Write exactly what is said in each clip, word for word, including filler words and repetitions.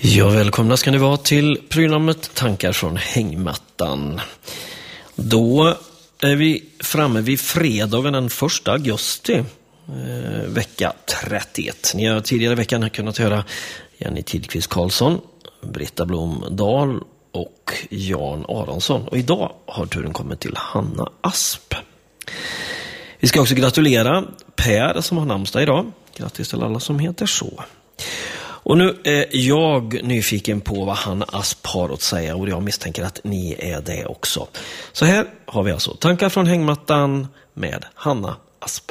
Ja, välkomna ska ni vara till programmet Tankar från hängmattan. Då är vi framme vid fredagen den första augusti, eh, vecka trettioett. Ni har tidigare i veckan kunnat höra Jenny Tidqvist Karlsson, Britta Blomdahl och Jan Aronsson. Och idag har turen kommit till Hanna Asp. Vi ska också gratulera Per som har namnsdag idag. Grattis till alla som heter så. Och nu är jag nyfiken på vad Hanna Asp har att säga, och jag misstänker att ni är det också. Så här har vi alltså Tankar från hängmattan med Hanna Asp.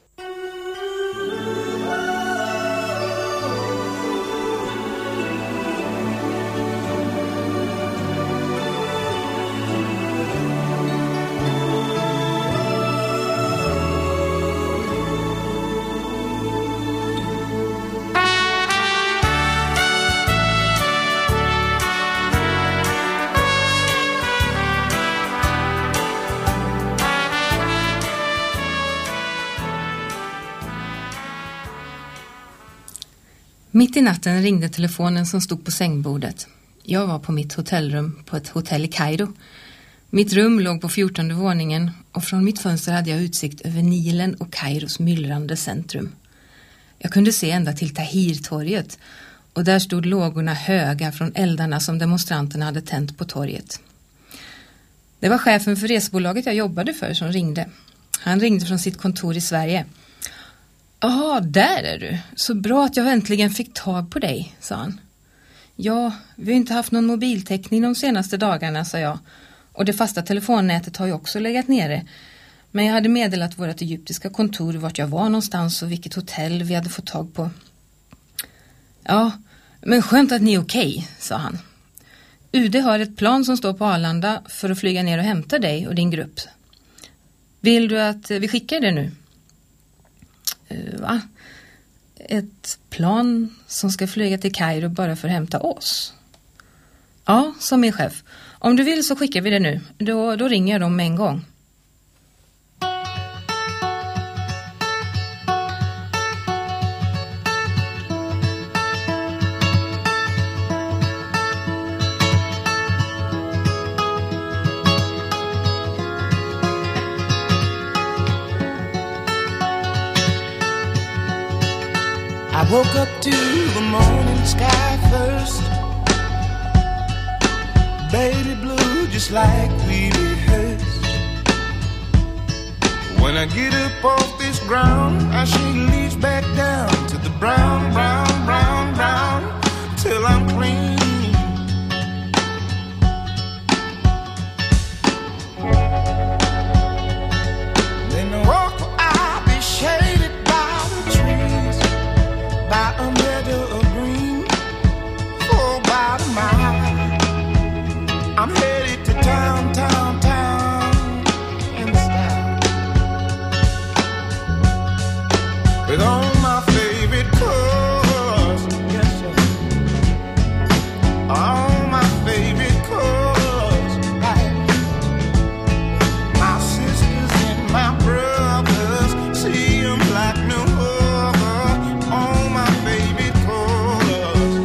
Mitt i natten ringde telefonen som stod på sängbordet. Jag var på mitt hotellrum på ett hotell i Kairo. Mitt rum låg på fjortonde våningen och från mitt fönster hade jag utsikt över Nilen och Kairos myllrande centrum. Jag kunde se ända till Tahirtorget, och där stod lågorna höga från eldarna som demonstranterna hade tänt på torget. Det var chefen för resebolaget jag jobbade för som ringde. Han ringde från sitt kontor i Sverige. Ja, där är du. Så bra att jag äntligen fick tag på dig, sa han. Ja, vi har inte haft någon mobiltäckning de senaste dagarna, sa jag. Och det fasta telefonnätet har ju också legat nere. Men jag hade meddelat vårt egyptiska kontor vart jag var någonstans och vilket hotell vi hade fått tag på. Ja, men skönt att ni är okej, sa han. U D har ett plan som står på Arlanda för att flyga ner och hämta dig och din grupp. Vill du att vi skickar det nu? Va? Ett plan som ska flyga till Kairo bara för att hämta oss? Ja, som min chef. Om du vill så skickar vi det nu. Då, då ringer jag dem med en gång. I woke up to the morning sky first, baby blue just like we rehearsed. When I get up off this ground, I shake leaves back down to the brown, brown, brown, brown, till I'm clean. Then I walk where I'll be shaded by the trees, by a meadow of green, for about a mile. I'm headed to town, town, town, in style, with all my favorite colors, yes sir, all my favorite colors, right. My sisters and my brothers, see them like no other, all my favorite colors.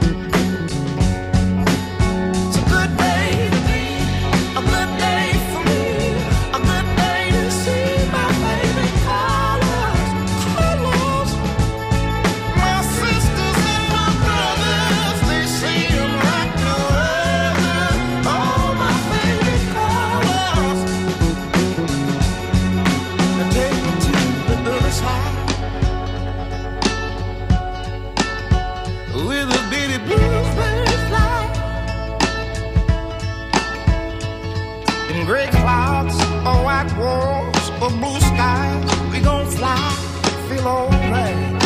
It's a good day to be, a good day for me, a good day to see my favorite colors, colors. My sisters and my brothers, they see them like no other, all my favorite colors. Now take me to the other side, with a bitty bluebird fly, in gray clouds or white walls or blue skies, we gon' fly, feel alright.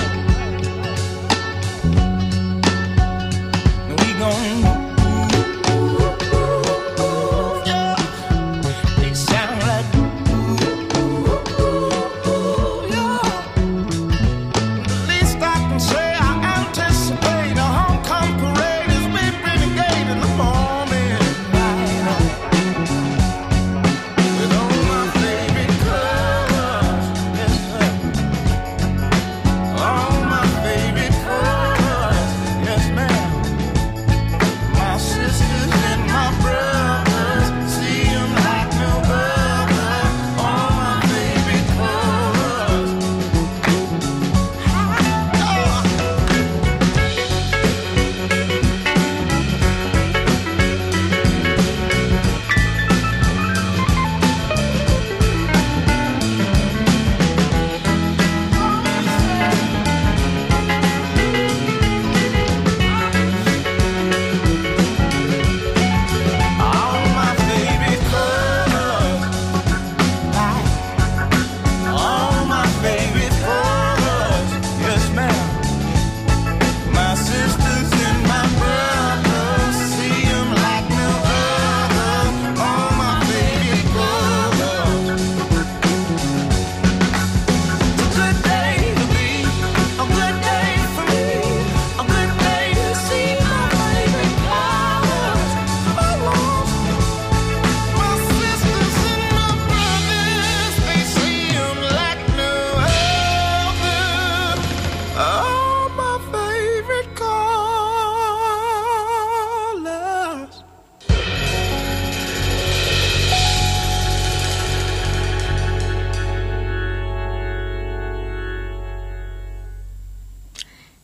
We gon' yeah. They sound like yeah. At least I can say I anticipate a homecoming parade as we renegade in the morning light, with all my favorite colors, yes sir, all my favorite colors, yes ma'am.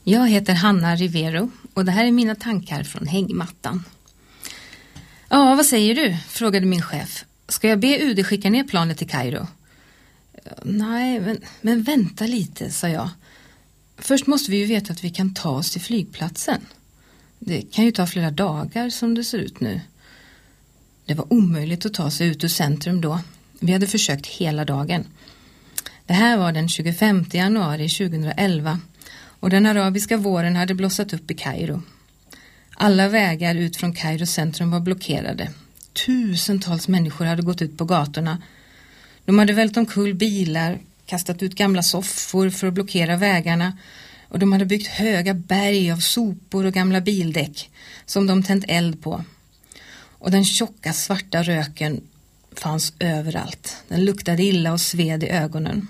Jag heter Hanna Rivero och det här är mina tankar från hängmattan. Ja, vad säger du? Frågade min chef. Ska jag be U D skicka ner planet till Kairo? Nej, men, men vänta lite, sa jag. Först måste vi ju veta att vi kan ta oss till flygplatsen. Det kan ju ta flera dagar som det ser ut nu. Det var omöjligt att ta sig ut ur centrum då. Vi hade försökt hela dagen. Det här var den tjugofemte januari tjugohundraelva och den arabiska våren hade blossat upp i Kairo. Alla vägar ut från Kairo centrum var blockerade. Tusentals människor hade gått ut på gatorna. De hade vält omkull bilar, kastat ut gamla soffor för att blockera vägarna och de hade byggt höga berg av sopor och gamla bildäck som de tänt eld på. Och den tjocka svarta röken fanns överallt. Den luktade illa och sved i ögonen.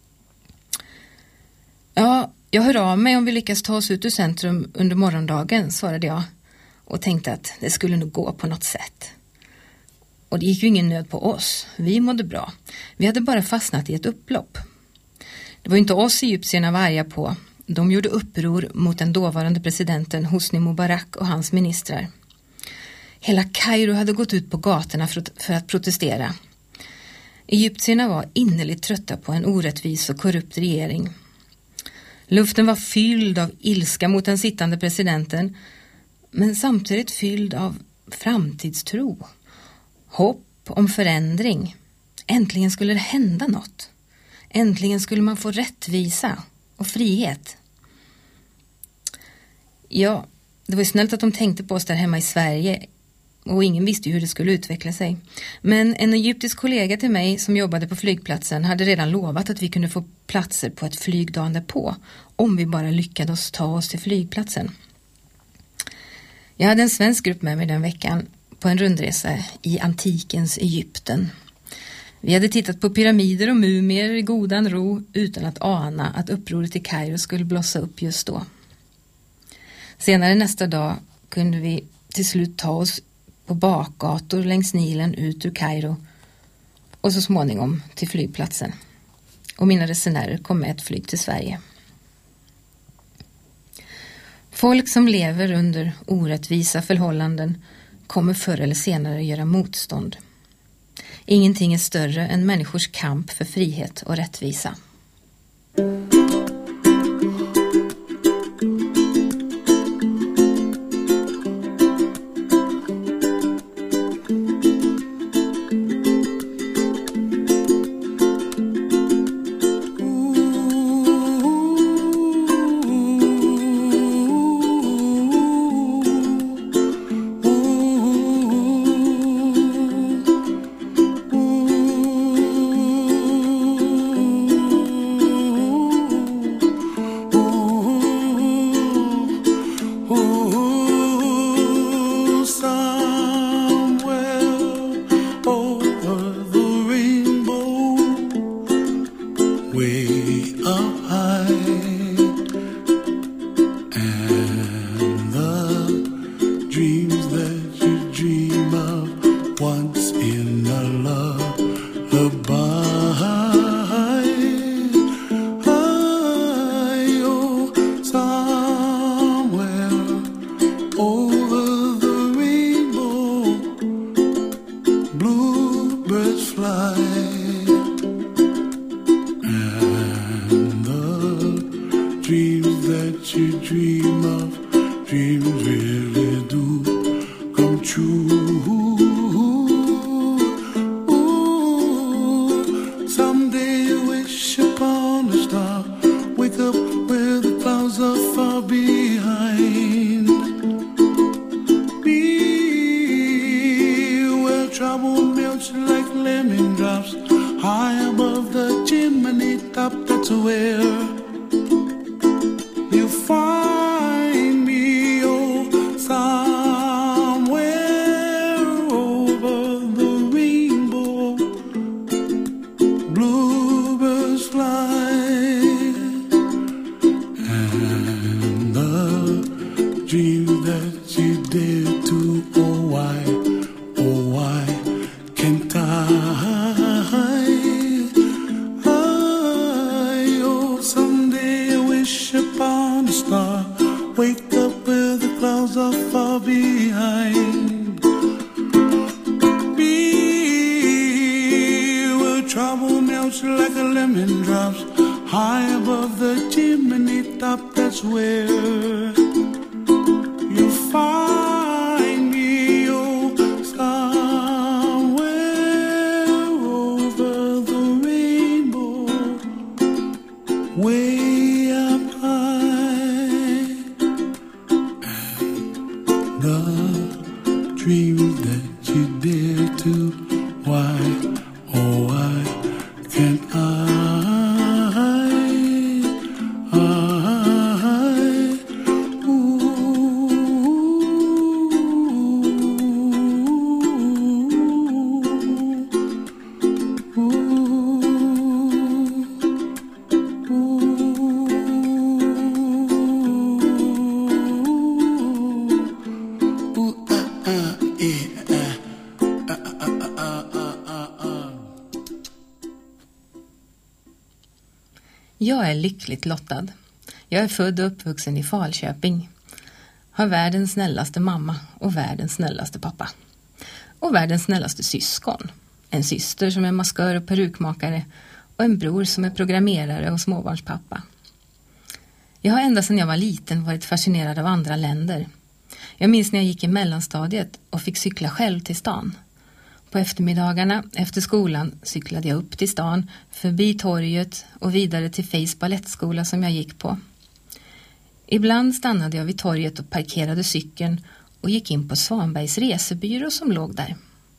Ja, jag hör av mig om vi lyckas ta oss ut ur centrum under morgondagen, svarade jag. Och tänkte att det skulle nog gå på något sätt. Och det gick ju ingen nöd på oss. Vi mådde bra. Vi hade bara fastnat i ett upplopp. Det var inte oss egyptierna var arga på. De gjorde uppror mot den dåvarande presidenten Hosni Mubarak och hans ministrar. Hela Kairo hade gått ut på gatorna för att, för att protestera. Egyptierna var innerligt trötta på en orättvis och korrupt regering. Luften var fylld av ilska mot den sittande presidenten, men samtidigt fylld av framtidstro. Hopp om förändring. Äntligen skulle det hända något. Äntligen skulle man få rättvisa och frihet. Ja, det var ju snällt att de tänkte på oss där hemma i Sverige och ingen visste ju hur det skulle utveckla sig. Men en egyptisk kollega till mig som jobbade på flygplatsen hade redan lovat att vi kunde få platser på ett flygdagen därpå om vi bara lyckades ta oss till flygplatsen. Jag hade en svensk grupp med mig den veckan på en rundresa i antikens Egypten. Vi hade tittat på pyramider och mumier i godan ro utan att ana att upproret i Kairo skulle blossa upp just då. Senare nästa dag kunde vi till slut ta oss på bakgator längs Nilen ut ur Kairo och så småningom till flygplatsen. Och mina resenärer kom med ett flyg till Sverige. Folk som lever under orättvisa förhållanden kommer förr eller senare göra motstånd. Ingenting är större än människors kamp för frihet och rättvisa. Someday I wish upon a star far behind. Be where trouble melts like a lemon drops high above the chimney top. That's where you'll find me, oh, somewhere over the rainbow, way up high. And the dreams that you dare to, why, oh, why can't I? Jag är lyckligt lottad. Jag är född och uppvuxen i Falköping. Har världens snällaste mamma och världens snällaste pappa. Och världens snällaste syskon. En syster som är maskör och perukmakare och en bror som är programmerare och småbarnspappa. Jag har ända sedan jag var liten varit fascinerad av andra länder. Jag minns när jag gick i mellanstadiet och fick cykla själv till stan. På eftermiddagarna efter skolan cyklade jag upp till stan, förbi torget och vidare till Fejs ballettskola som jag gick på. Ibland stannade jag vid torget och parkerade cykeln och gick in på Svanbergs resebyrå som låg där.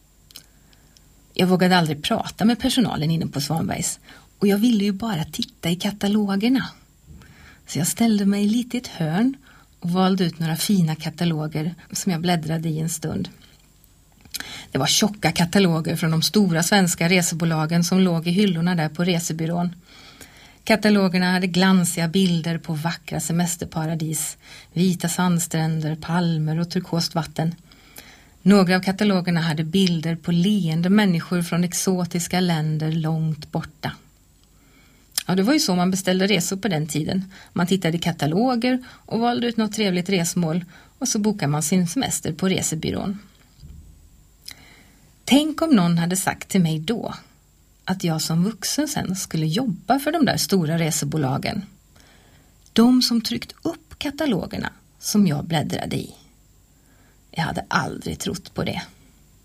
Jag vågade aldrig prata med personalen inne på Svanbergs och jag ville ju bara titta i katalogerna. Så jag ställde mig lite i ett hörn och valde ut några fina kataloger som jag bläddrade i en stund. Det var tjocka kataloger från de stora svenska resebolagen som låg i hyllorna där på resebyrån. Katalogerna hade glansiga bilder på vackra semesterparadis, vita sandstränder, palmer och turkost vatten. Några av katalogerna hade bilder på leende människor från exotiska länder långt borta. Ja, det var ju så man beställde resor på den tiden. Man tittade i kataloger och valde ut något trevligt resmål och så bokade man sin semester på resebyrån. Tänk om någon hade sagt till mig då att jag som vuxen sen skulle jobba för de där stora resebolagen. De som tryckt upp katalogerna som jag bläddrade i. Jag hade aldrig trott på det.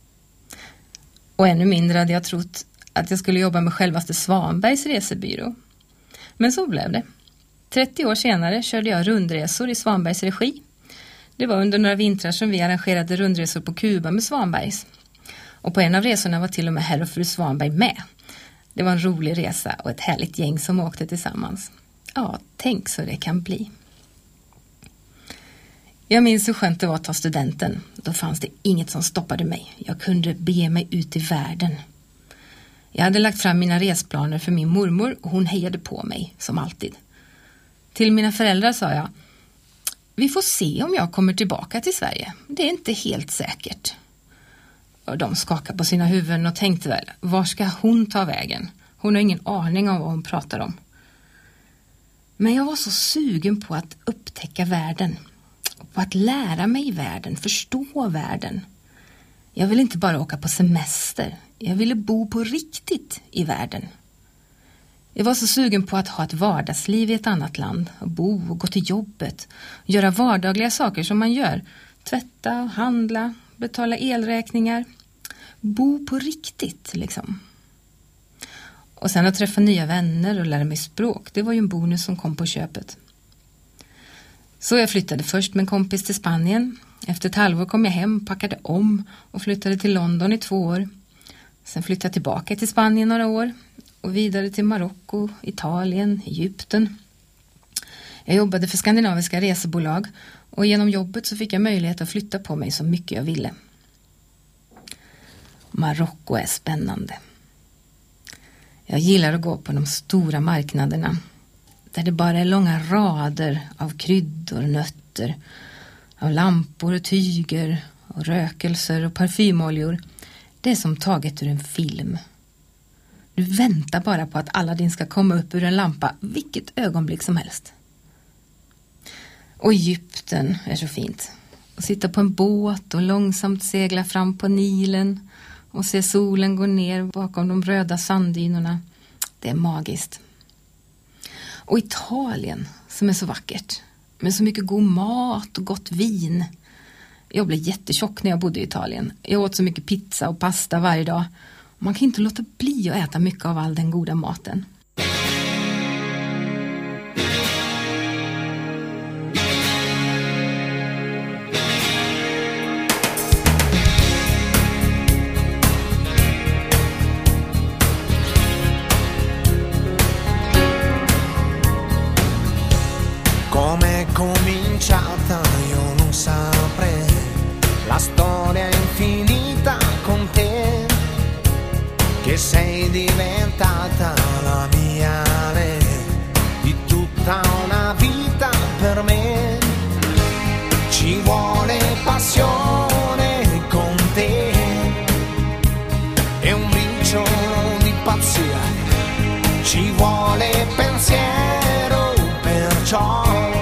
Och ännu mindre hade jag trott att jag skulle jobba med självaste Svanbergs resebyrå. Men så blev det. trettio år senare körde jag rundresor i Svanbergs regi. Det var under några vintrar som vi arrangerade rundresor på Kuba med Svanbergs. Och på en av resorna var till och med herr och fru Svanberg med. Det var en rolig resa och ett härligt gäng som åkte tillsammans. Ja, tänk så det kan bli. Jag minns hur skönt det var att ta studenten. Då fanns det inget som stoppade mig. Jag kunde bege mig ut i världen. Jag hade lagt fram mina resplaner för min mormor och hon hejade på mig, som alltid. Till mina föräldrar sa jag: vi får se om jag kommer tillbaka till Sverige. Det är inte helt säkert. Och de skakade på sina huvuden och tänkte väl, var ska hon ta vägen? Hon har ingen aning om vad hon pratar om. Men jag var så sugen på att upptäcka världen. På att lära mig världen, förstå världen. Jag ville inte bara åka på semester. Jag ville bo på riktigt i världen. Jag var så sugen på att ha ett vardagsliv i ett annat land. Och bo och gå till jobbet. Göra vardagliga saker som man gör. Tvätta och handla. Betala elräkningar. Bo på riktigt liksom. Och sen att träffa nya vänner och lära mig språk. Det var ju en bonus som kom på köpet. Så jag flyttade först med en kompis till Spanien. Efter ett halvår kom jag hem, packade om och flyttade till London i två år. Sen flyttade jag tillbaka till Spanien några år. Och vidare till Marocko, Italien, Egypten. Jag jobbade för skandinaviska resebolag. Och genom jobbet så fick jag möjlighet att flytta på mig så mycket jag ville. Marocko är spännande. Jag gillar att gå på de stora marknaderna. Där det bara är långa rader av kryddor och nötter. Av lampor och tyger och rökelser och parfymoljor. Det är som taget ur en film. Du väntar bara på att Aladdin ska komma upp ur en lampa vilket ögonblick som helst. Och Egypten är så fint. och sitta på en båt och långsamt segla fram på Nilen och se solen gå ner bakom de röda sanddynerna. Det är magiskt. Och Italien som är så vackert, med så mycket god mat och gott vin. Jag blev jättetjock när jag bodde i Italien. Jag åt så mycket pizza och pasta varje dag. Man kan inte låta bli att äta mycket av all den goda maten. Come è cominciata io non saprei, la storia è infinita con te, che sei diventata la mia re, di tutta una vita per me. Ci vuole passione con te e un briciolo di pazzia, ci vuole pensiero, perciò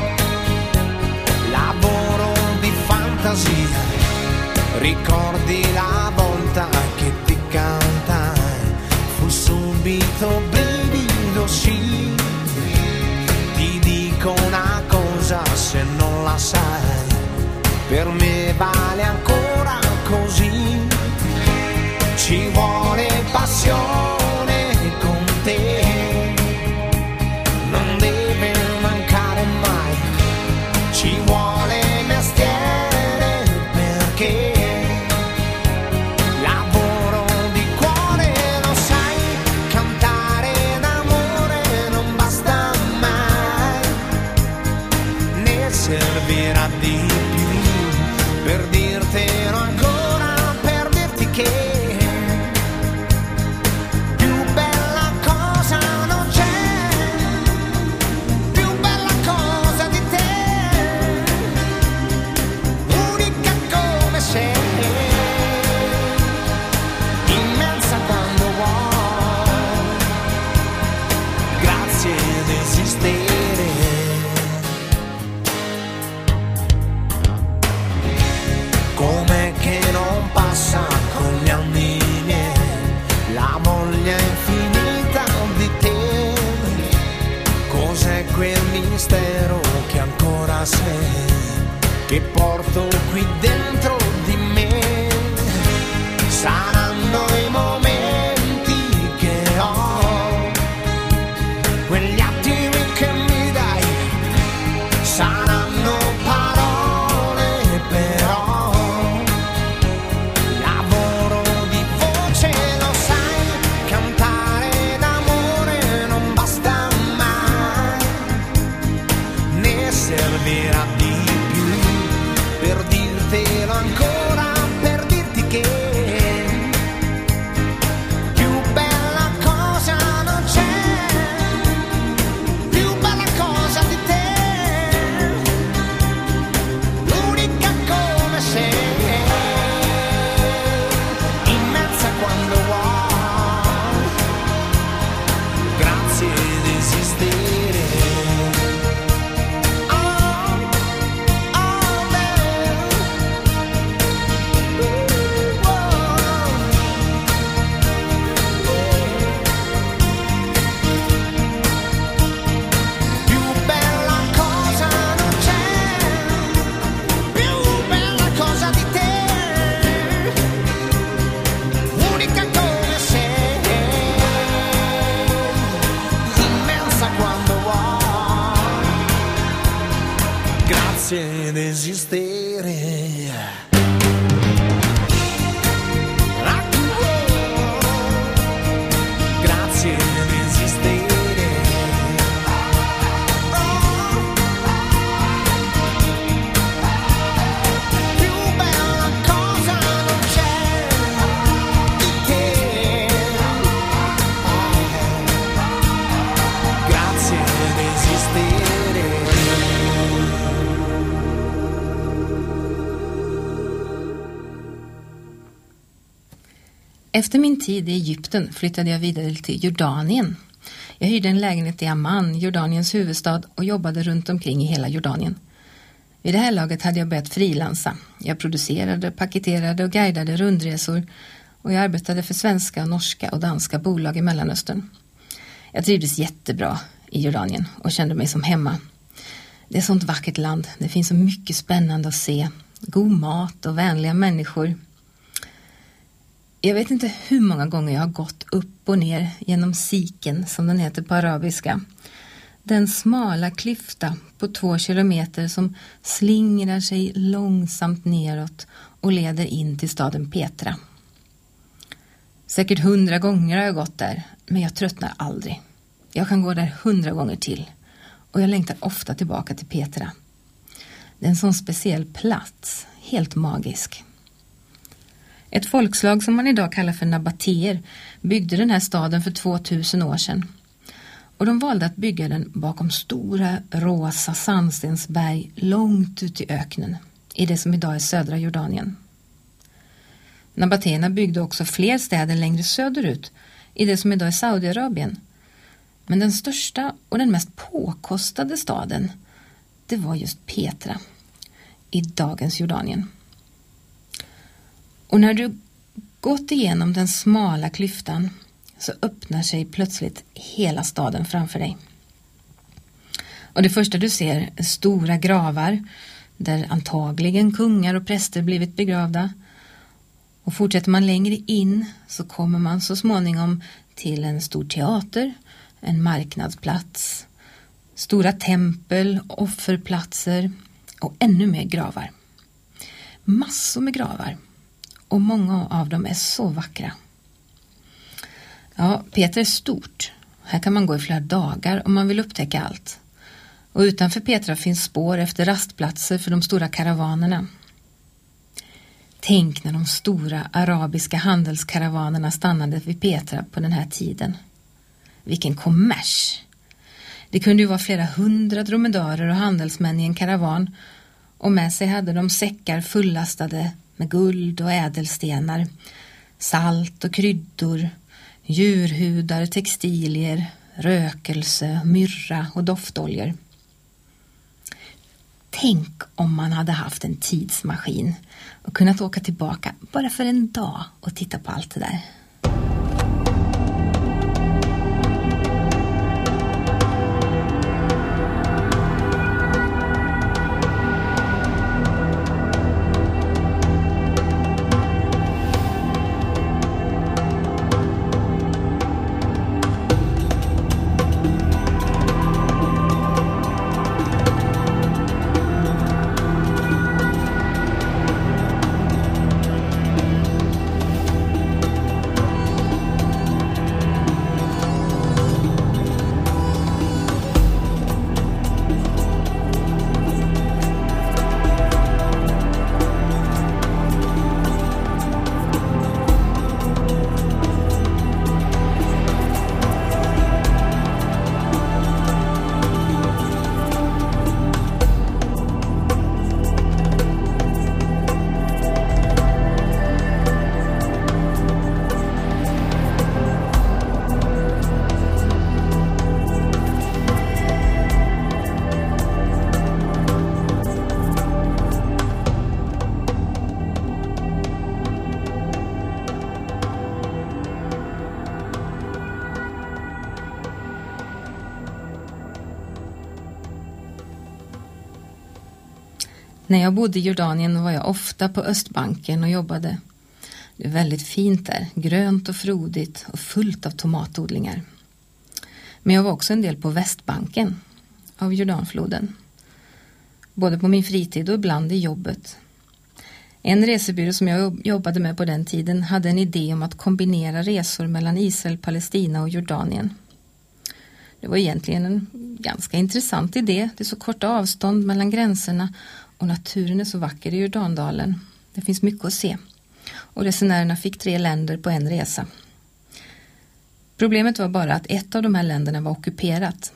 lavoro di fantasia. Ricordi la volta che ti cantai, fu subito brivido, sì. Ti dico una cosa, se non la sai, per me vale ancora così. Ci vuole passione con te, non deve mancare mai. Ci vuole mestiere perché lavoro di cuore, lo sai, cantare d'amore non basta mai, ne servirà di più per dirtelo ancora, per dirti che com'è che non passa con gli anni miei la voglia infinita di te. Cos'è quel mistero che ancora sei, che porto qui dentro di me? Saranno i momenti che ho, quegli attimi che mi dai, saranno parole però. Lavoro di voce, lo sai, cantare d'amore non basta mai, ne servirà di più per dirtelo ancora, per dirti che più bella cosa non c'è, più bella cosa di te, l'unica come sei, immensa quando vuoi, grazie di esistere. Oh, oh, babe. Ooh, oh. Più bella cosa non c'è, più bella cosa di te, unica come sei, immensa quando vuoi, grazie di esistere. Rock and roll, grazie di esistere. Più bella cosa non c'è di te, grazie di esistere. Efter min tid i Egypten flyttade jag vidare till Jordanien. Jag hyrde en lägenhet i Amman, Jordaniens huvudstad, och jobbade runt omkring i hela Jordanien. Vid det här laget hade jag börjat frilansa. Jag producerade, paketerade och guidade rundresor och jag arbetade för svenska, norska och danska bolag i Mellanöstern. Jag trivdes jättebra i Jordanien och kände mig som hemma. Det är ett sånt vackert land. Det finns så mycket spännande att se. God mat och vänliga människor. Jag vet inte hur många gånger jag har gått upp och ner genom Siken, som den heter på arabiska. Den smala klyfta på två kilometer som slingrar sig långsamt neråt och leder in till staden Petra. Säkert hundra gånger har jag gått där, men jag tröttnar aldrig. Jag kan gå där hundra gånger till och jag längtar ofta tillbaka till Petra. Det är en sån speciell plats, helt magisk. Ett folkslag som man idag kallar för nabatéer byggde den här staden för tvåtusen år sedan. Och de valde att bygga den bakom stora rosa sandstensberg långt ut i öknen, i det som idag är södra Jordanien. Nabatéerna byggde också fler städer längre söderut, i det som idag är Saudiarabien. Men den största och den mest påkostade staden, det var just Petra, i dagens Jordanien. Och när du gått igenom den smala klyftan så öppnar sig plötsligt hela staden framför dig. Och det första du ser är stora gravar där antagligen kungar och präster blivit begravda. Och fortsätter man längre in så kommer man så småningom till en stor teater, en marknadsplats, stora tempel, offerplatser och ännu mer gravar. Massor med gravar. Och många av dem är så vackra. Ja, Petra är stort. Här kan man gå i flera dagar om man vill upptäcka allt. Och utanför Petra finns spår efter rastplatser för de stora karavanerna. Tänk när de stora arabiska handelskaravanerna stannade vid Petra på den här tiden. Vilken kommers! Det kunde ju vara flera hundra dromedarer och handelsmän i en karavan. Och med sig hade de säckar fullastade med guld och ädelstenar, salt och kryddor, djurhudar, textilier, rökelse, myrra och doftoljor. Tänk om man hade haft en tidsmaskin och kunnat åka tillbaka bara för en dag och titta på allt det där. När jag bodde i Jordanien var jag ofta på Östbanken och jobbade. Det är väldigt fint där, grönt och frodigt och fullt av tomatodlingar. Men jag var också en del på Västbanken av Jordanfloden. Både på min fritid och ibland i jobbet. En resebyrå som jag jobbade med på den tiden hade en idé om att kombinera resor mellan Israel, Palestina och Jordanien. Det var egentligen en ganska intressant idé. Det är så korta avstånd mellan gränserna och naturen är så vacker i Jordandalen. Det finns mycket att se. Och resenärerna fick tre länder på en resa. Problemet var bara att ett av de här länderna var ockuperat.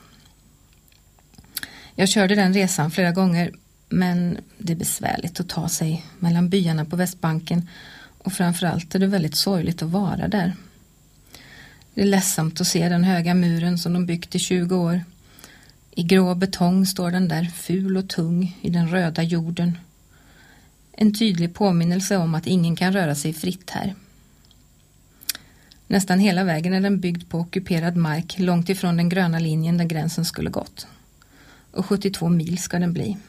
Jag körde den resan flera gånger, men det är besvärligt att ta sig mellan byarna på Västbanken och framförallt är det väldigt sorgligt att vara där. Det är ledsamt att se den höga muren som de byggt i tjugo år. I grå betong står den där, ful och tung, i den röda jorden. En tydlig påminnelse om att ingen kan röra sig fritt här. Nästan hela vägen är den byggd på ockuperad mark, långt ifrån den gröna linjen där gränsen skulle gått. Och sjuttiotvå mil ska den bli.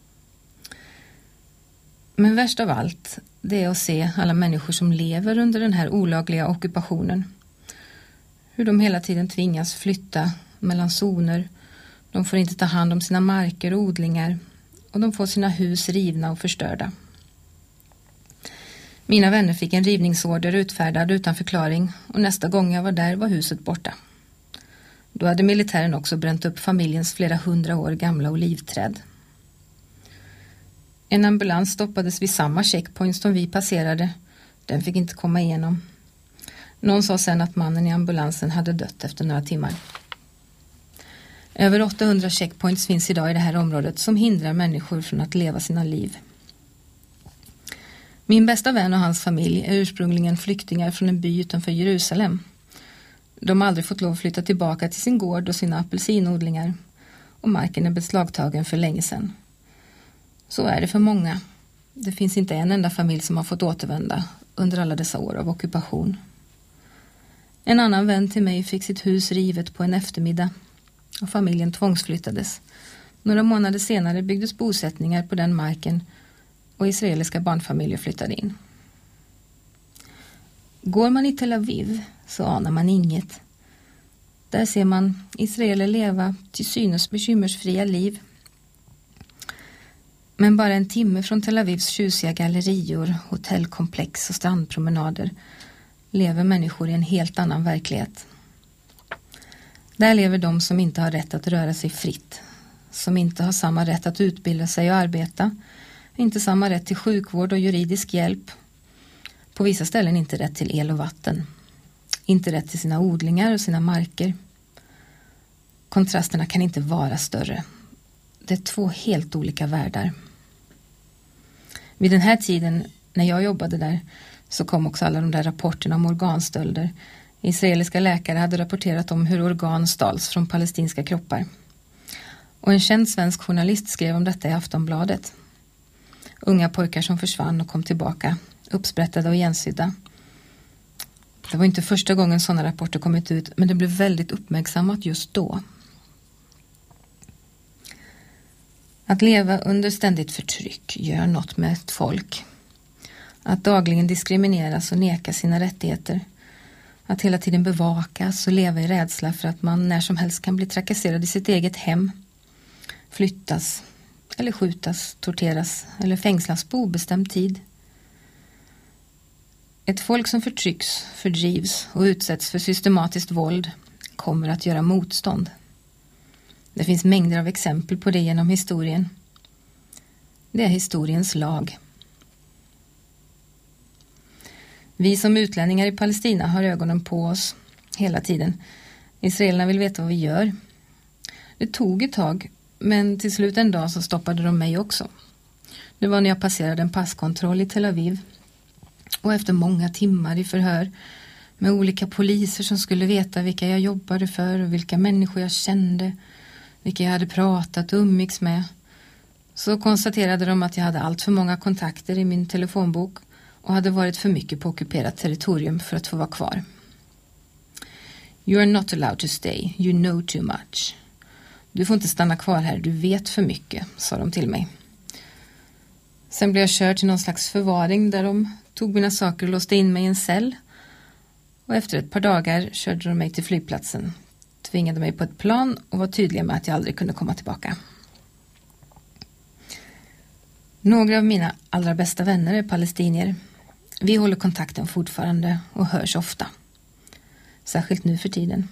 Men värst av allt, det är att se alla människor som lever under den här olagliga ockupationen. Hur de hela tiden tvingas flytta mellan zoner. De får inte ta hand om sina marker och odlingar. Och de får sina hus rivna och förstörda. Mina vänner fick en rivningsorder utfärdad utan förklaring. Och nästa gång jag var där var huset borta. Då hade militären också bränt upp familjens flera hundra år gamla olivträd. En ambulans stoppades vid samma checkpoint som vi passerade. Den fick inte komma igenom. Någon sa sen att mannen i ambulansen hade dött efter några timmar. Över åttahundra checkpoints finns idag i det här området som hindrar människor från att leva sina liv. Min bästa vän och hans familj är ursprungligen flyktingar från en by utanför Jerusalem. De har aldrig fått lov att flytta tillbaka till sin gård och sina apelsinodlingar. Och marken är beslagtagen för länge sedan. Så är det för många. Det finns inte en enda familj som har fått återvända under alla dessa år av ockupation. En annan vän till mig fick sitt hus rivet på en eftermiddag och familjen tvångsflyttades. Några månader senare byggdes bosättningar på den marken och israeliska barnfamiljer flyttade in. Går man i Tel Aviv så anar man inget. Där ser man israeler leva till synes bekymmersfria liv. Men bara en timme från Tel Avivs tjusiga gallerior, hotellkomplex och strandpromenader lever människor i en helt annan verklighet. Där lever de som inte har rätt att röra sig fritt, som inte har samma rätt att utbilda sig och arbeta, inte samma rätt till sjukvård och juridisk hjälp, på vissa ställen inte rätt till el och vatten, inte rätt till sina odlingar och sina marker. Kontrasterna kan inte vara större. Det är två helt olika världar. Vid den här tiden, när jag jobbade där, så kom också alla de där rapporterna om organstölder. Israeliska läkare hade rapporterat om hur organ stals från palestinska kroppar. Och en känd svensk journalist skrev om detta i Aftonbladet. Unga pojkar som försvann och kom tillbaka, uppsprättade och igensydda. Det var inte första gången sådana rapporter kommit ut, men det blev väldigt uppmärksammat just då. Att leva under ständigt förtryck gör något med ett folk. Att dagligen diskrimineras och neka sina rättigheter. Att hela tiden bevakas och leva i rädsla för att man när som helst kan bli trakasserad i sitt eget hem. Flyttas eller skjutas, torteras eller fängslas på obestämd tid. Ett folk som förtrycks, fördrivs och utsätts för systematiskt våld kommer att göra motstånd. Det finns mängder av exempel på det genom historien. Det är historiens lag. Vi som utlänningar i Palestina har ögonen på oss hela tiden. Israelerna vill veta vad vi gör. Det tog ett tag, men till slut en dag så stoppade de mig också. Det var när jag passerade en passkontroll i Tel Aviv. Och efter många timmar i förhör med olika poliser som skulle veta vilka jag jobbade för och vilka människor jag kände, vilka jag hade pratat och umgicks med, så konstaterade de att jag hade allt för många kontakter i min telefonbok och hade varit för mycket på ockuperat territorium för att få vara kvar. You are not allowed to stay. You know too much. Du får inte stanna kvar här, du vet för mycket, sa de till mig. Sen blev jag körd till någon slags förvaring där de tog mina saker och låste in mig i en cell. Och efter ett par dagar körde de mig till flygplatsen, tvingade mig på ett plan och var tydliga med att jag aldrig kunde komma tillbaka. Några av mina allra bästa vänner är palestinier. Vi håller kontakten fortfarande och hörs ofta. Särskilt nu för tiden.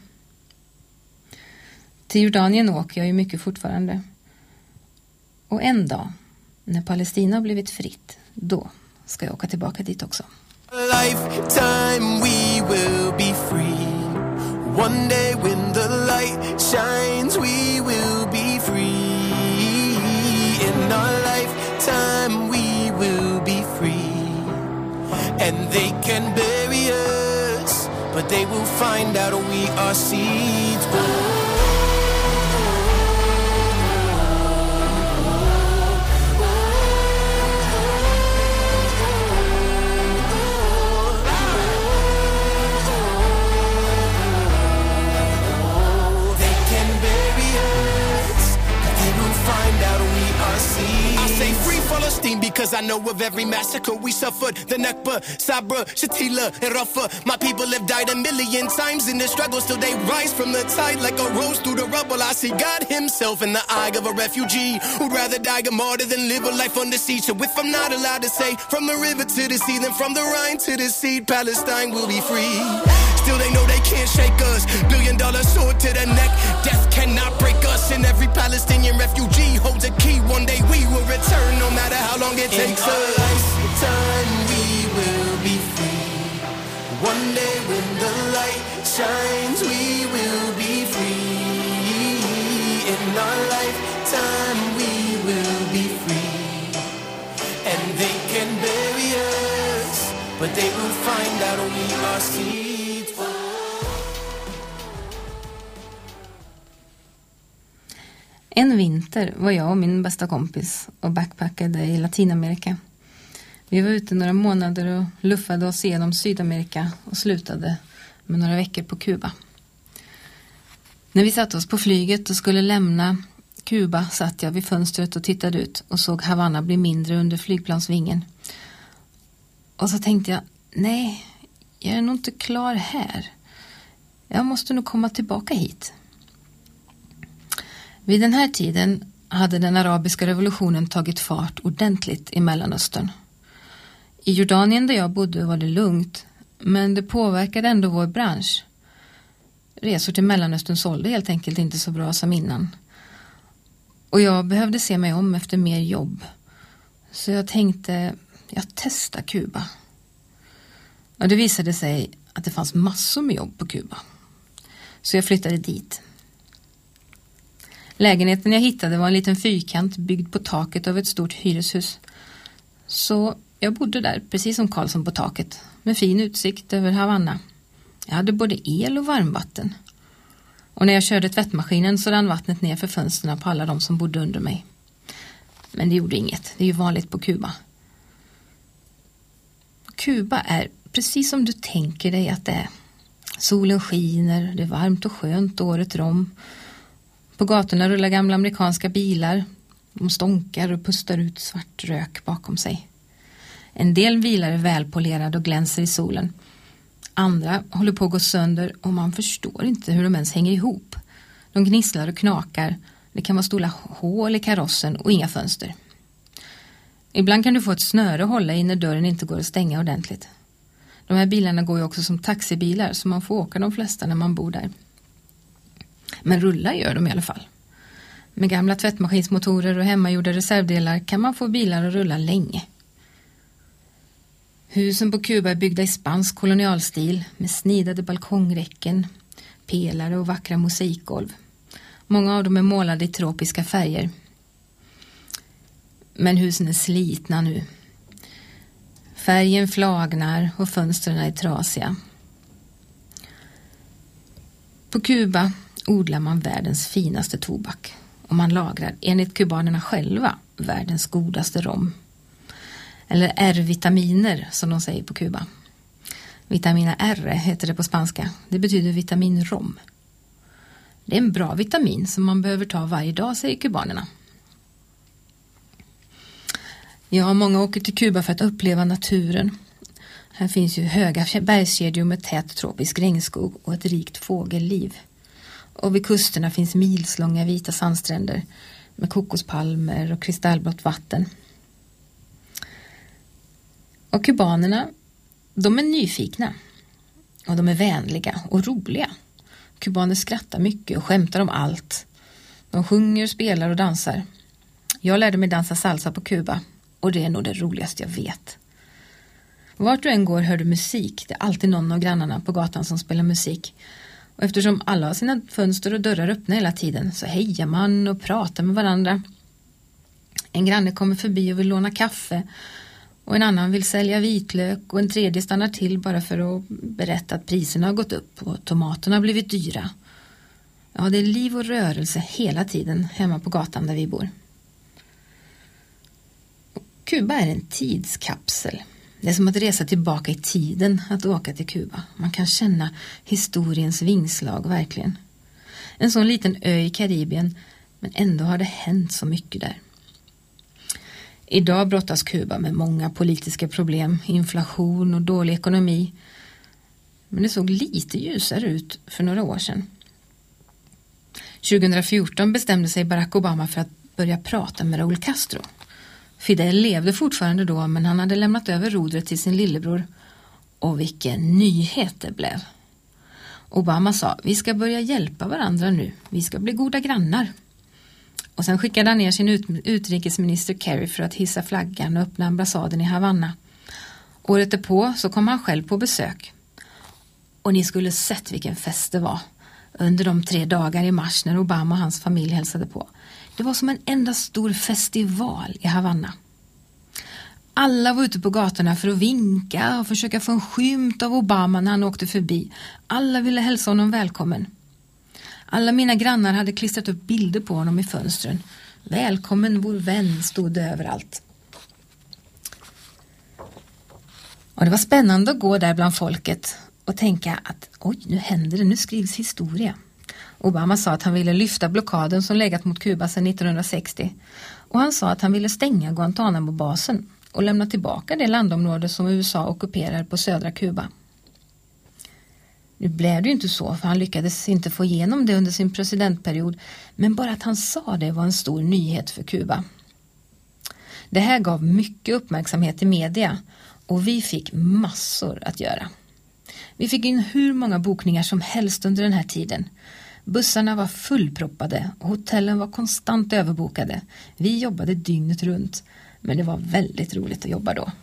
Till Jordanien åker jag ju mycket fortfarande. Och en dag, när Palestina har blivit fritt, då ska jag åka tillbaka dit också. Lifetime we will be free. One day when the light shines we will be free. In our lifetime we will be free. And they can bury us, but they will find out we are seeds. Oh. Cause I know of every massacre we suffered. The Nakba, Sabra, Shatila, and Rafa. My people have died a million times in the struggle. Still they rise from the tide like a rose through the rubble. I see God himself in the eye of a refugee who'd rather die a martyr than live a life under siege. So if I'm not allowed to say from the river to the sea, then from the Rhine to the sea, Palestine will be free. Still they know they can't shake us. Billion dollar sword to the neck. Death cannot break us. And every Palestinian refugee holds a key. One day we will return, no matter how long it takes us. In our lifetime we will be free. One day when the light shines, we will be free. In our lifetime we will be free. And they can bury us, but they will find out we are seeds for. En vinter var jag och min bästa kompis och backpackade i Latinamerika. Vi var ute några månader och luffade oss igenom Sydamerika och slutade med några veckor på Kuba. När vi satt oss på flyget och skulle lämna Kuba satt jag vid fönstret och tittade ut och såg Havanna bli mindre under flygplansvingen. Och så tänkte jag, nej, jag är nog inte klar här. Jag måste nog komma tillbaka hit. Vid den här tiden hade den arabiska revolutionen tagit fart ordentligt i Mellanöstern. I Jordanien där jag bodde var det lugnt, men det påverkade ändå vår bransch. Resor till Mellanöstern sålde helt enkelt inte så bra som innan. Och jag behövde se mig om efter mer jobb. Så jag tänkte, jag testar Kuba. Och det visade sig att det fanns massor med jobb på Kuba. Så jag flyttade dit. Lägenheten jag hittade var en liten fyrkant byggd på taket av ett stort hyreshus. Så jag bodde där, precis som Karlsson på taket, med fin utsikt över Havanna. Jag hade både el och varmvatten. Och när jag körde tvättmaskinen så rann vattnet ner för fönsterna på alla de som bodde under mig. Men det gjorde inget, det är ju vanligt på Kuba. Kuba är precis som du tänker dig att det är. Solen skiner, det är varmt och skönt året om. På gatorna rullar gamla amerikanska bilar. De stånkar och pustar ut svart rök bakom sig. En del bilar är välpolerade och glänser i solen. Andra håller på att gå sönder och man förstår inte hur de ens hänger ihop. De gnisslar och knakar. Det kan vara stora hål i karossen och inga fönster. Ibland kan du få ett snöre att hålla i när dörren inte går att stänga ordentligt. De här bilarna går ju också som taxibilar så man får åka de flesta när man bor där. Men rulla gör de i alla fall. Med gamla tvättmaskinsmotorer och hemmagjorda reservdelar kan man få bilar att rulla länge. Husen på Kuba är byggda i spansk kolonialstil med snidade balkongräcken, pelare och vackra mosaikgolv. Många av dem är målade i tropiska färger. Men husen är slitna nu. Färgen flagnar och fönstren är trasiga. På Kuba odlar man världens finaste tobak och man lagrar enligt kubanerna själva världens godaste rom. Eller R-vitaminer som de säger på Kuba. Vitamina R heter det på spanska. Det betyder vitaminrom. Det är en bra vitamin som man behöver ta varje dag, säger kubanerna. Ja, många åker till Kuba för att uppleva naturen. Här finns ju höga bergskedjor med tät tropisk regnskog och ett rikt fågelliv. Och vid kusterna finns milslånga vita sandstränder med kokospalmer och kristallblått vatten. Och kubanerna, de är nyfikna och de är vänliga och roliga. Kubaner skrattar mycket och skämtar om allt. De sjunger, spelar och dansar. Jag lärde mig dansa salsa på Kuba och det är nog det roligaste jag vet. Vart du än går hör du musik. Det är alltid någon av grannarna på gatan som spelar musik. Och eftersom alla har sina fönster och dörrar öppna hela tiden så hejar man och pratar med varandra. En granne kommer förbi och vill låna kaffe. Och en annan vill sälja vitlök och en tredje stannar till bara för att berätta att priserna har gått upp och tomaterna har blivit dyra. Ja, det är liv och rörelse hela tiden hemma på gatan där vi bor. Kuba är en tidskapsel. Det är som att resa tillbaka i tiden att åka till Kuba. Man kan känna historiens vingslag verkligen. En sån liten ö i Karibien, men ändå har det hänt så mycket där. Idag brottas Kuba med många politiska problem, inflation och dålig ekonomi. Men det såg lite ljusare ut för några år sedan. tjugohundrafjorton bestämde sig Barack Obama för att börja prata med Raúl Castro. Fidel levde fortfarande då, men han hade lämnat över rodret till sin lillebror. Och vilken nyhet det blev. Obama sa, vi ska börja hjälpa varandra nu. Vi ska bli goda grannar. Och sen skickade han ner sin ut- utrikesminister Kerry för att hissa flaggan och öppna ambassaden i Havanna. Året därpå så kom han själv på besök. Och ni skulle sett vilken fest det var. Under de tre dagar i mars när Obama och hans familj hälsade på. Det var som en enda stor festival i Havanna. Alla var ute på gatorna för att vinka och försöka få en skymt av Obama när han åkte förbi. Alla ville hälsa honom välkommen. Alla mina grannar hade klistrat upp bilder på honom i fönstren. Välkommen vår vän stod det överallt. Och det var spännande att gå där bland folket och tänka att oj, nu händer det, nu skrivs historia. Obama sa att han ville lyfta blockaden som legat mot Kuba sedan nittonhundrasextio. Och han sa att han ville stänga Guantanamo-basen och lämna tillbaka det landområde som U S A ockuperar på södra Kuba. Nu blev det ju inte så, för han lyckades inte få igenom det under sin presidentperiod, men bara att han sa det var en stor nyhet för Kuba. Det här gav mycket uppmärksamhet i media och vi fick massor att göra. Vi fick in hur många bokningar som helst under den här tiden. Bussarna var fullproppade och hotellen var konstant överbokade. Vi jobbade dygnet runt, men det var väldigt roligt att jobba då.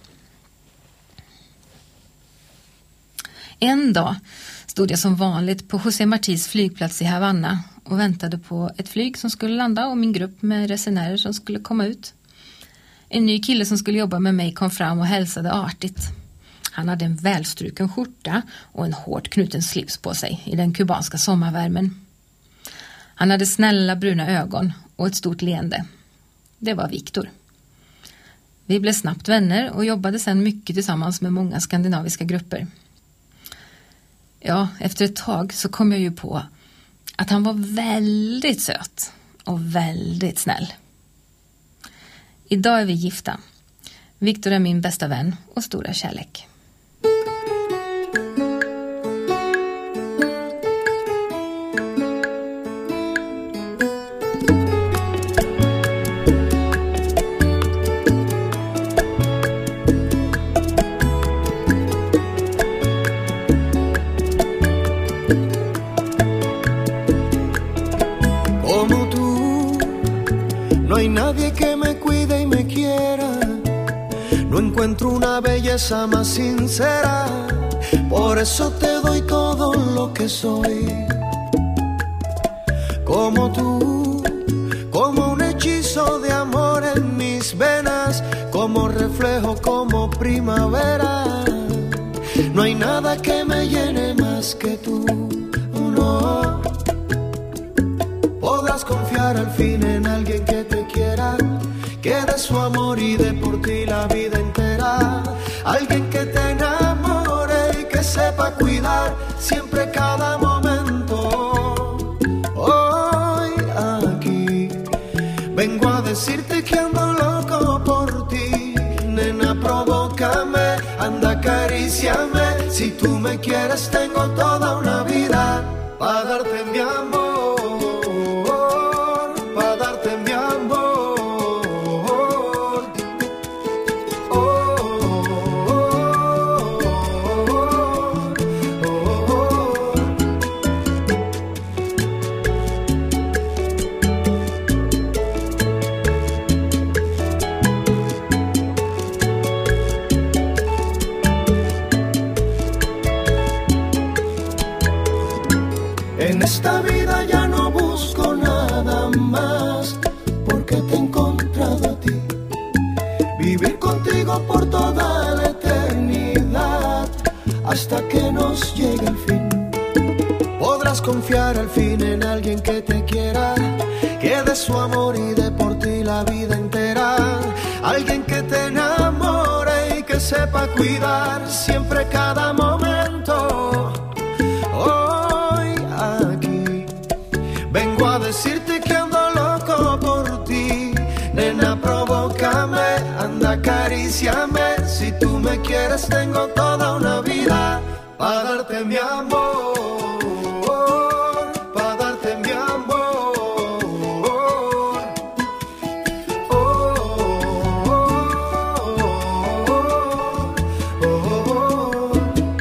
En dag stod jag som vanligt på José Martís flygplats i Havanna och väntade på ett flyg som skulle landa och min grupp med resenärer som skulle komma ut. En ny kille som skulle jobba med mig kom fram och hälsade artigt. Han hade en välstruken skjorta och en hårt knuten slips på sig i den kubanska sommarvärmen. Han hade snälla bruna ögon och ett stort leende. Det var Viktor. Vi blev snabbt vänner och jobbade sedan mycket tillsammans med många skandinaviska grupper. Ja, efter ett tag så kom jag ju på att han var väldigt söt och väldigt snäll. Idag är vi gifta. Viktor är min bästa vän och stora kärlek. Encuentro una belleza más sincera, por eso te doy todo lo que soy. Como tú, como un hechizo de amor en mis venas, como reflejo, como primavera. No hay nada que me llene más que tú, no. Podrás confiar al fin en alguien que te quiera, que de su amor y de por ti la vida entera. Alguien que te enamore y que sepa cuidar siempre cada momento. Hoy aquí vengo a decirte que ando loco por ti. Nena, provócame, anda, acaríciame. Si tú me quieres tengo toda una vida para darte mi amor. En esta vida ya no busco nada más, porque te he encontrado a ti. Vivir contigo por toda la eternidad, hasta que nos llegue el fin. Podrás confiar al fin en alguien que te quiera, que de su amor y de por ti la vida entera. Alguien que te enamore y que sepa cuidar siempre cada momento. Vengo a decirte que ando loco por ti. Nena, provócame, quieres tengo toda una vida para darte mi amor, para darte mi amor. Oh, oh, oh, oh, oh.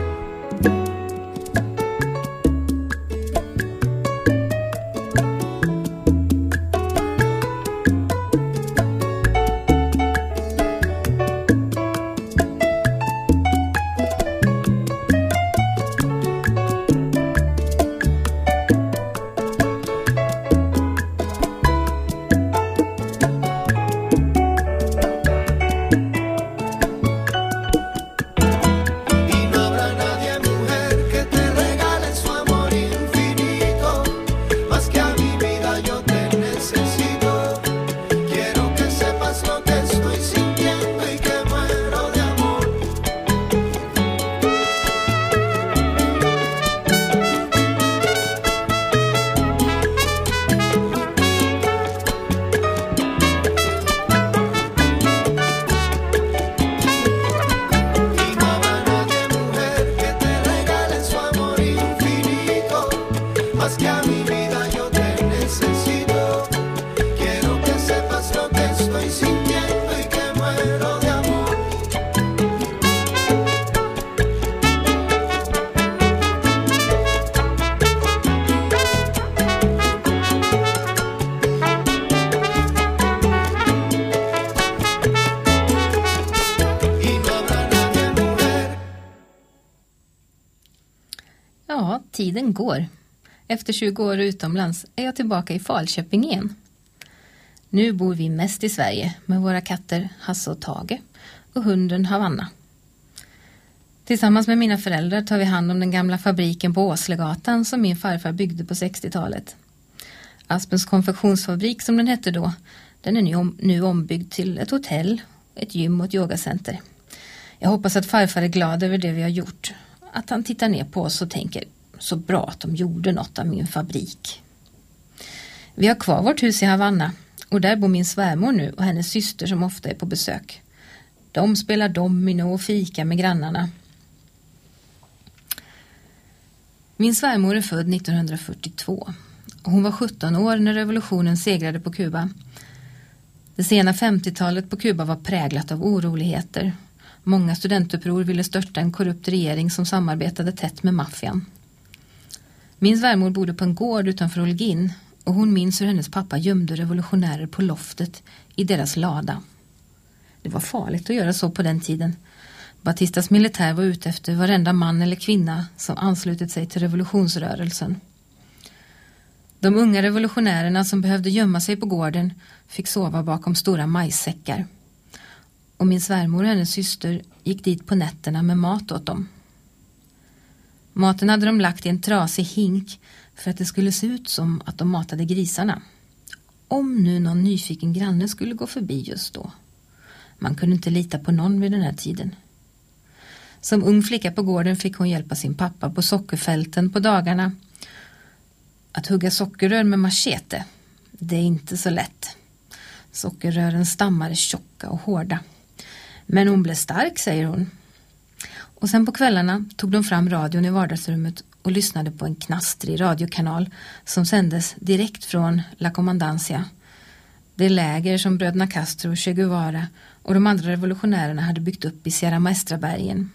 Y no habrá nadie, mujer, que te regale su amor infinito. Más que a mi vida yo te necesito. Quiero que sepas lo que estoy sintiendo y que muero de amor. Y no habrá nadie, mujer, que te regale su amor infinito. Más que a mi vida yo te necesito. Quiero que sepas lo que estoy sintiendo y que muero de amor. Y no habrá nadie, mujer. Ja, tiden går. Efter tjugo år utomlands är jag tillbaka i Falköping igen. Nu bor vi mest i Sverige med våra katter Hasse och Tage och hunden Havanna. Tillsammans med mina föräldrar tar vi hand om den gamla fabriken på Åslegatan som min farfar byggde på sextiotalet. Aspens konfektionsfabrik som den hette då, den är nu, om, nu ombyggd till ett hotell, ett gym och ett yogacenter. Jag hoppas att farfar är glad över det vi har gjort. Att han tittar ner på oss och tänker, så bra att de gjorde något av min fabrik. Vi har kvar vårt hus i Havanna och där bor min svärmor nu och hennes syster som ofta är på besök. De spelar domino och fika med grannarna. Min svärmor är född nittonhundrafyrtiotvå och hon var sjutton år när revolutionen segrade på Kuba. Det sena femtiotalet på Kuba var präglat av oroligheter. Många studentuppror ville störta en korrupt regering som samarbetade tätt med maffian. Min svärmor bodde på en gård utanför Holguin och hon minns hur hennes pappa gömde revolutionärer på loftet i deras lada. Det var farligt att göra så på den tiden. Batistas militär var ute efter varenda man eller kvinna som anslutit sig till revolutionsrörelsen. De unga revolutionärerna som behövde gömma sig på gården fick sova bakom stora majssäckar. Och min svärmor och hennes syster gick dit på nätterna med mat åt dem. Maten hade de lagt i en trasig hink för att det skulle se ut som att de matade grisarna. Om nu någon nyfiken granne skulle gå förbi just då. Man kunde inte lita på någon vid den här tiden. Som ung flicka på gården fick hon hjälpa sin pappa på sockerfälten på dagarna. Att hugga sockerrör med machete, det är inte så lätt. Sockerrören stammar är tjocka och hårda. Men hon blev stark, säger hon. Och sen på kvällarna tog de fram radion i vardagsrummet och lyssnade på en knastrig radiokanal som sändes direkt från La Comandancia. Det läger som bröderna Castro, Che Guevara och de andra revolutionärerna hade byggt upp i Sierra Maestra-bergen.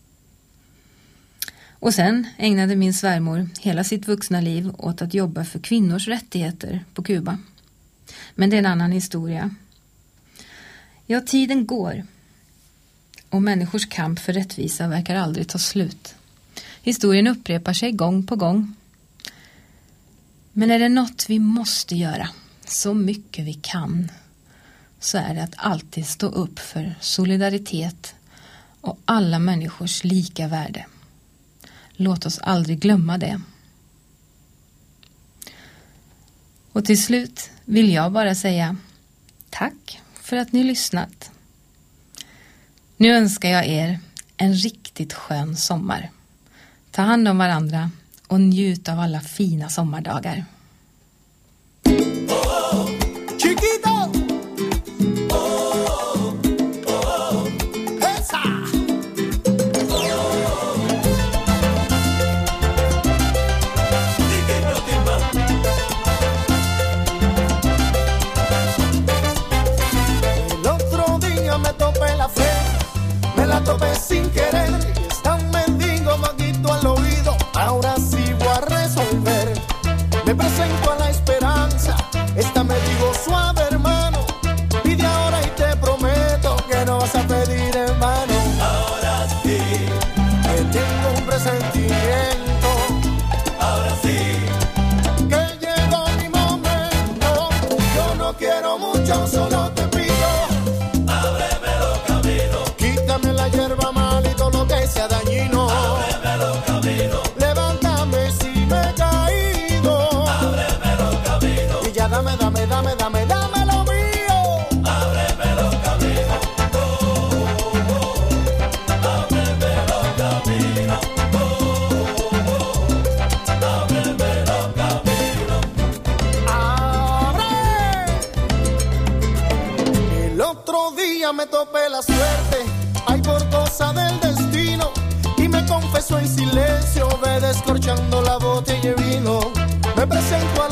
Och sen ägnade min svärmor hela sitt vuxna liv åt att jobba för kvinnors rättigheter på Kuba. Men det är en annan historia. Ja, tiden går. Och människors kamp för rättvisa verkar aldrig ta slut. Historien upprepar sig gång på gång. Men är det något vi måste göra, så mycket vi kan, så är det att alltid stå upp för solidaritet och alla människors lika värde. Låt oss aldrig glömma det. Och till slut vill jag bara säga tack för att ni lyssnat. Nu önskar jag er en riktigt skön sommar. Ta hand om varandra och njut av alla fina sommardagar. Chiquito. Oh, oh, oh. Esa. confesó en silencio, ve descorchando la botella y vino. Me presento a